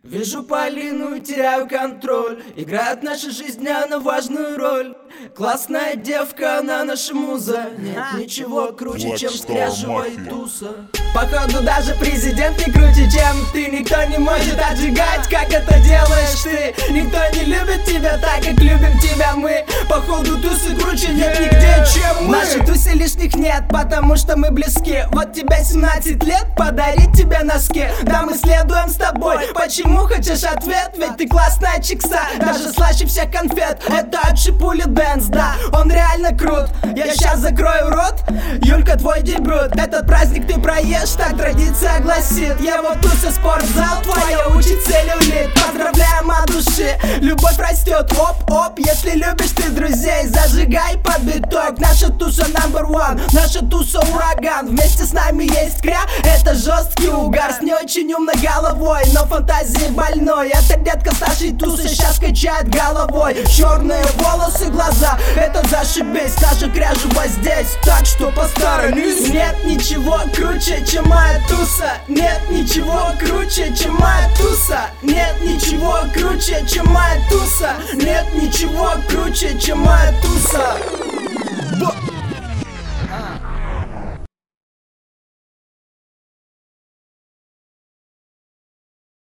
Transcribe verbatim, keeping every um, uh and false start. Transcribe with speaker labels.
Speaker 1: Вижу Полину и теряю контроль. Играет наша жизнь, она важную роль. Классная девка, она наша муза. Нет ничего круче, чем скряжевая туса. Походу даже президент не круче, чем ты. Никто не может отжигать, как это делаешь ты. Никто не любит тебя так, как любим тебя мы. Походу тусы круче нет нигде, чем мы. Нашей тусе лишних нет, потому что мы близки. Вот тебе семнадцать лет, подарить тебе носки. Да, мы следуем с тобой. Почему хочешь ответ? Ведь ты классная чикса, даже слаще всех конфет. Это от Шипули Дэнс, да, он реально крут. Я сейчас закрою рот, Юлька, твой дебют. Этот праздник ты проешь, так традиция гласит. Его туса, спортзал, твоя учит целлюлит. Поздравляем от души, любовь растет, оп-оп. Если любишь ты друзей, зажигай под биток. Наша туса number one, наша туса ураган. Вместе с нами есть кря, это жесткий угар. С не очень умной головой, но фантазии больной. Эта детка старшей тусы сейчас качает головой. Черные волосы, глаза, это зашибись. Наша кряжева здесь, так что посторонись. Нет ничего круче, чем моя туса. Нет ничего круче, чем моя туса. Нет ничего круче, чем моя туса. Нет ничего круче, чем моя туса.